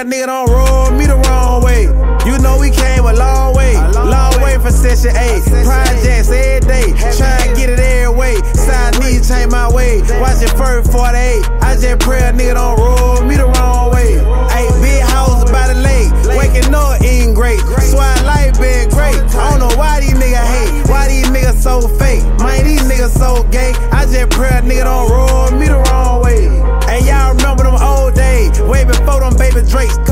a nigga don't roll me the wrong way. You know we came a long way. Long way from Section 8. Projects every day. Tryna get it every way. Side knees change my way. Watch it first 48. I just pray a nigga don't roll me the wrong way. Ayy, big house by the lake. Waking up eating great. Swear life been great. I don't know why these niggas hate. Why these niggas so fake. Man, these niggas so gay. I just pray a nigga don't roll me the wrong way. And y'all remember them old days. Way before them baby Drakes.